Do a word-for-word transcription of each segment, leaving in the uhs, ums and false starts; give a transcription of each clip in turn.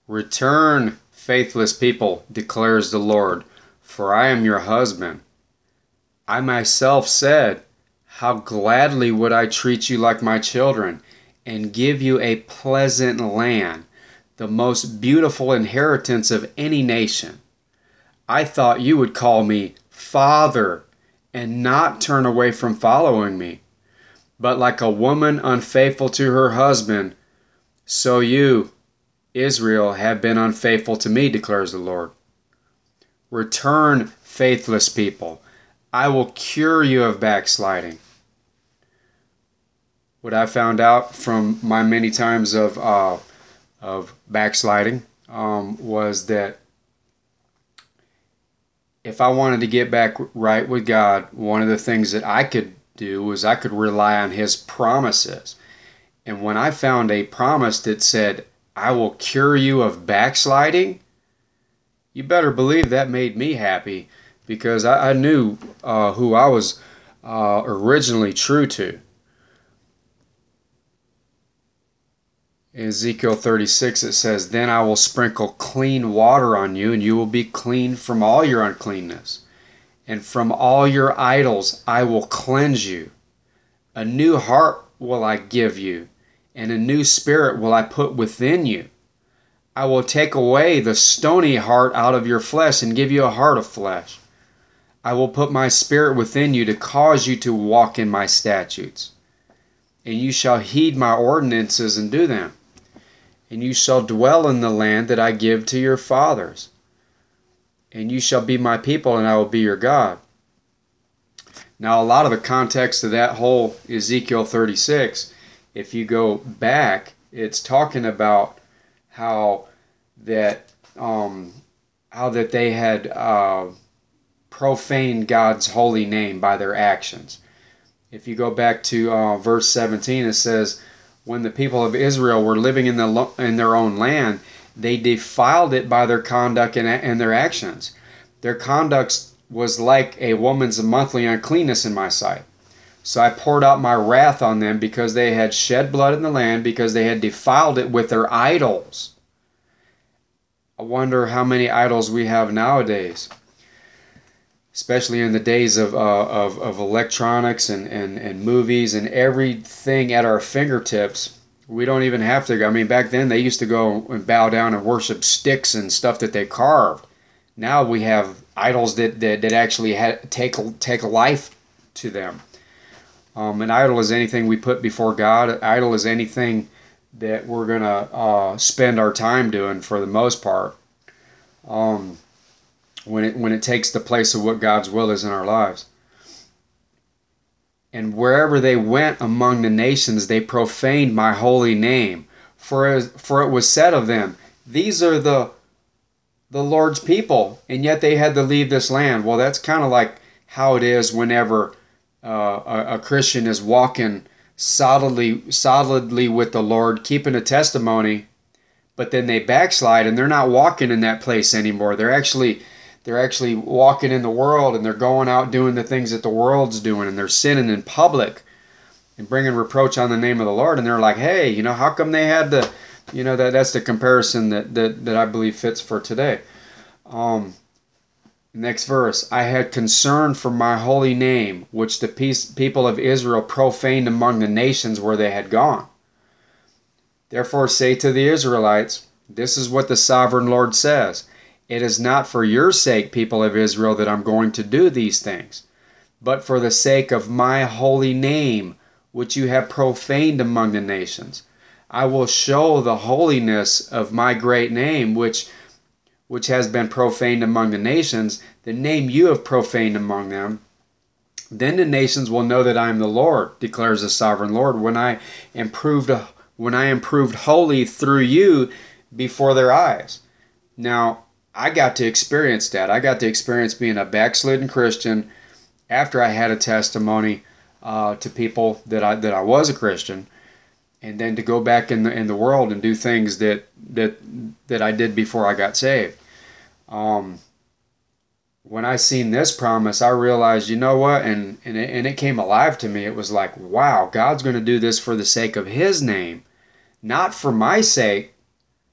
Return, faithless people, declares the Lord, for I am your husband. I myself said, how gladly would I treat you like my children and give you a pleasant land, the most beautiful inheritance of any nation. I thought you would call me Father and not turn away from following me. But like a woman unfaithful to her husband, so you, Israel, have been unfaithful to me, declares the Lord. Return, faithless people. I will cure you of backsliding. What I found out from my many times of uh, of backsliding um, was that if I wanted to get back right with God, one of the things that I could do was I could rely on His promises. And when I found a promise that said, I will cure you of backsliding, you better believe that made me happy, because I, I knew uh, who I was uh, originally true to. In Ezekiel thirty-six it says, then I will sprinkle clean water on you, and you will be clean from all your uncleanness. And from all your idols I will cleanse you. A new heart will I give you, and a new spirit will I put within you. I will take away the stony heart out of your flesh and give you a heart of flesh. I will put my spirit within you to cause you to walk in my statutes. And you shall heed my ordinances and do them. And you shall dwell in the land that I give to your fathers. And you shall be my people, and I will be your God. Now, a lot of the context of that whole Ezekiel thirty-six, if you go back, it's talking about how that um, how that they had uh, profaned God's holy name by their actions. If you go back to uh, verse seventeen, it says, when the people of Israel were living in, the, in their own land, they defiled it by their conduct and, and their actions. Their conduct was like a woman's monthly uncleanness in my sight. So I poured out my wrath on them because they had shed blood in the land, because they had defiled it with their idols. I wonder how many idols we have nowadays, especially in the days of, uh, of, of electronics and, and, and movies and everything at our fingertips. We don't even have to go. I mean, back then they used to go and bow down and worship sticks and stuff that they carved. Now we have idols that, that, that actually had, take, take life to them. Um, an idol is anything we put before God. An idol is anything that we're going to uh, spend our time doing for the most part. Um... when it when it takes the place of what God's will is in our lives. And wherever they went among the nations, they profaned my holy name. For as, for it was said of them, these are the the Lord's people, and yet they had to leave this land. Well, that's kind of like how it is whenever uh, a, a Christian is walking solidly solidly with the Lord, keeping a testimony, but then they backslide and they're not walking in that place anymore. They're actually They're actually walking in the world, and they're going out doing the things that the world's doing, and they're sinning in public and bringing reproach on the name of the Lord. And they're like, hey, you know, how come they had to, you know, that that's the comparison that, that, that I believe fits for today. Um, next verse, I had concern for my holy name, which the peace, people of Israel profaned among the nations where they had gone. Therefore say to the Israelites, this is what the sovereign Lord says. It is not for your sake, people of Israel, that I'm going to do these things, but for the sake of my holy name, which you have profaned among the nations. I will show the holiness of my great name, which, which has been profaned among the nations, the name you have profaned among them. Then the nations will know that I am the Lord, declares the sovereign Lord, when I am proved, when I am proved holy through you before their eyes. Now, I got to experience that. I got to experience being a backslidden Christian after I had a testimony uh, to people that I that I was a Christian, and then to go back in the in the world and do things that that that I did before I got saved. Um, when I seen this promise, I realized, you know what, and and it, and it came alive to me. It was like, wow, God's going to do this for the sake of His name, not for my sake.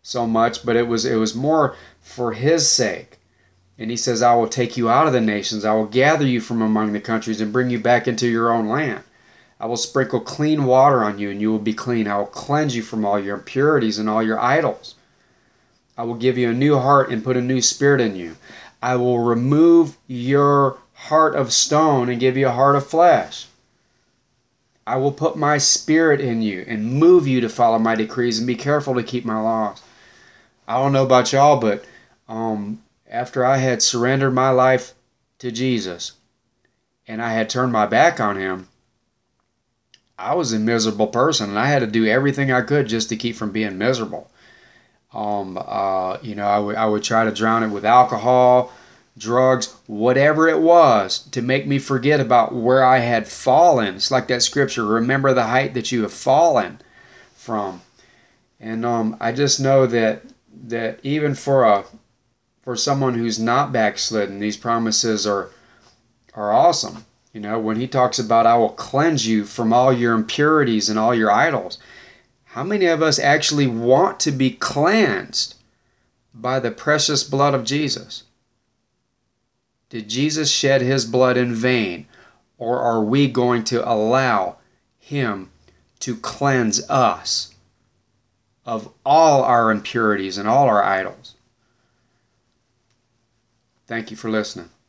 so much, but it was it was more for his sake. And he says, I will take you out of the nations. I will gather you from among the countries and bring you back into your own land. I will sprinkle clean water on you, and you will be clean. I will cleanse you from all your impurities and all your idols. I will give you a new heart and put a new spirit in you. I will remove your heart of stone and give you a heart of flesh. I will put my spirit in you and move you to follow my decrees and be careful to keep my laws. I don't know about y'all, but um, after I had surrendered my life to Jesus and I had turned my back on him, I was a miserable person, and I had to do everything I could just to keep from being miserable. Um, uh, you know, I would I would try to drown it with alcohol, drugs, whatever it was to make me forget about where I had fallen. It's like that scripture, remember the height that you have fallen from. And um, I just know that that even for a for someone who's not backslidden, these promises are are awesome. You know, when he talks about I will cleanse you from all your impurities and all your idols. How many of us actually want to be cleansed by the precious blood of Jesus? Did Jesus shed his blood in vain, or are we going to allow him to cleanse us of all our impurities and all our idols? Thank you for listening.